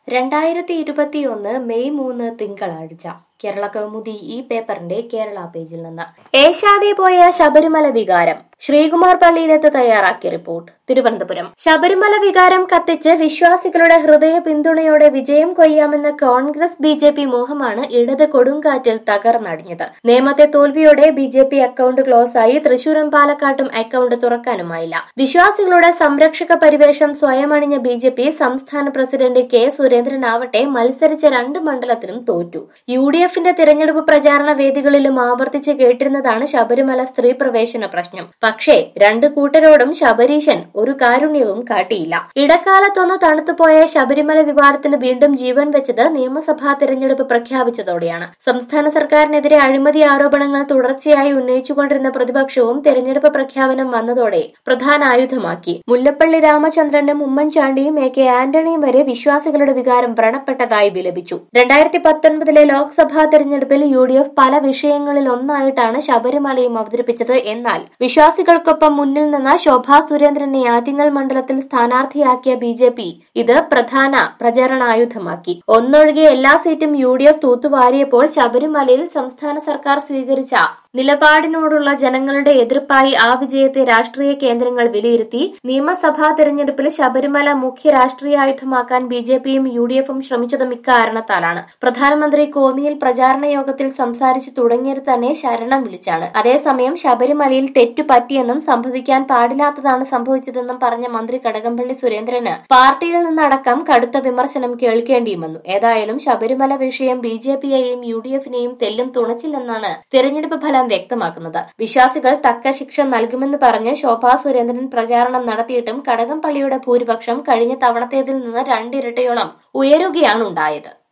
2021 May 3 തിങ്കളാഴ്ച കേരള കൗമുദി ഈ പേപ്പറിന്റെ കേരള പേജിൽ നിന്ന് ഏശാതെ പോയ ശബരിമല വികാരം ശ്രീകുമാർ പള്ളിയിലെത്ത് തയ്യാറാക്കിയ റിപ്പോർട്ട്. തിരുവനന്തപുരം. ശബരിമല വികാരം കത്തിച്ച് വിശ്വാസികളുടെ ഹൃദയ പിന്തുണയോടെ വിജയം കൊയ്യാമെന്ന കോൺഗ്രസ് ബി.ജെ.പി മോഹമാണ് ഇടത് കൊടുങ്കാറ്റിൽ തകർന്നടിഞ്ഞത്. നേമത്തെ തോൽവിയോടെ ബി.ജെ.പി അക്കൌണ്ട് ക്ലോസായി. തൃശൂരും പാലക്കാട്ടും അക്കൌണ്ട് തുറക്കാനുമായില്ല. വിശ്വാസികളുടെ സംരക്ഷക പരിവേഷം സ്വയമണിഞ്ഞ ബി.ജെ.പി സംസ്ഥാന പ്രസിഡന്റ് കെ സുരേന്ദ്രനാവട്ടെ മത്സരിച്ച 2 മണ്ഡലത്തിലും തോറ്റു. യു.ഡി.എഫിന്റെ തിരഞ്ഞെടുപ്പ് പ്രചാരണ വേദികളിലും ആവർത്തിച്ച് കേട്ടിരുന്നതാണ് ശബരിമല സ്ത്രീ പ്രവേശന പ്രശ്നം. പക്ഷേ 2 കൂട്ടരോടും ശബരീശൻ ഒരു കാരുണ്യവും കാട്ടിയില്ല. ഇടക്കാലത്തൊന്ന് തണുത്തുപോയ ശബരിമല വിവാദത്തിന് വീണ്ടും ജീവൻ വെച്ചത് നിയമസഭാ തിരഞ്ഞെടുപ്പ് പ്രഖ്യാപിച്ചതോടെയാണ്. സംസ്ഥാന സർക്കാരിനെതിരെ അഴിമതി ആരോപണങ്ങൾ തുടർച്ചയായി ഉന്നയിച്ചുകൊണ്ടിരുന്ന പ്രതിപക്ഷവും തിരഞ്ഞെടുപ്പ് പ്രഖ്യാപനം വന്നതോടെ പ്രധാന ആയുധമാക്കി. മുല്ലപ്പള്ളി രാമചന്ദ്രനും ഉമ്മൻചാണ്ടിയും എ.കെ. ആന്റണിയും വരെ വിശ്വാസികളുടെ വികാരം വ്രണപ്പെട്ടതായി വിലപിച്ചു. 2019 ലോക്സഭാ തിരഞ്ഞെടുപ്പിൽ യു.ഡി.എഫ് പല വിഷയങ്ങളിൽ ഒന്നായിട്ടാണ് ശബരിമലയും അവതരിപ്പിച്ചത്. എന്നാൽ വിശ്വാസികൾക്കൊപ്പം മുന്നിൽ നിന്ന ശോഭാ സുരേന്ദ്രനെ ആറ്റിങ്ങൽ മണ്ഡലത്തിൽ സ്ഥാനാർത്ഥിയാക്കിയ ബി.ജെ.പി ഇത് പ്രധാന പ്രചാരണായുധമാക്കി. ഒന്നൊഴികെ എല്ലാ സീറ്റും യു.ഡി.എഫ് തൂത്തുവാരിയപ്പോൾ ശബരിമലയിൽ സംസ്ഥാന സർക്കാർ സ്വീകരിച്ച നിലപാടിനോടുള്ള ജനങ്ങളുടെ എതിർപ്പായി ആ വിജയത്തെ രാഷ്ട്രീയ കേന്ദ്രങ്ങൾ വിലയിരുത്തി. നിയമസഭാ തെരഞ്ഞെടുപ്പിൽ ശബരിമല മുഖ്യ രാഷ്ട്രീയായുധമാക്കാൻ ബി.ജെ.പിയും യു.ഡി.എഫും ശ്രമിച്ചതും ഇക്കാരണത്താലാണ്. പ്രധാനമന്ത്രി കോന്നിയിൽ പ്രചാരണ യോഗത്തിൽ സംസാരിച്ചു തുടങ്ങിയത് തന്നെ ശരണം വിളിച്ചാണ്. അതേസമയം ശബരിമലയിൽ തെറ്റുപറ്റിയെന്നും സംഭവിക്കാൻ പാടില്ലാത്തതാണ് സംഭവിച്ചതെന്നും പറഞ്ഞ മന്ത്രി കടകംപള്ളി സുരേന്ദ്രന് പാർട്ടിയിൽ നിന്നടക്കം കടുത്ത വിമർശനം കേൾക്കേണ്ടിയും വന്നു. ഏതായാലും ശബരിമല വിഷയം ബി.ജെ.പിയെയും യു.ഡി.എഫിനെയും തെല്ലും തുണച്ചില്ലെന്നാണ് തെരഞ്ഞെടുപ്പ് ഫലം വ്യക്തമാക്കുന്നത്. വിശ്വാസികൾ തക്ക ശിക്ഷ നൽകുമെന്ന് പറഞ്ഞ് ശോഭാ സുരേന്ദ്രൻ പ്രചാരണം നടത്തിയിട്ടും കടകംപള്ളിയുടെ ഭൂരിപക്ഷം കഴിഞ്ഞ തവണത്തേതിൽ നിന്ന് 2 ഇരട്ടിയോളം ഉയരുകയാണുണ്ടായത്.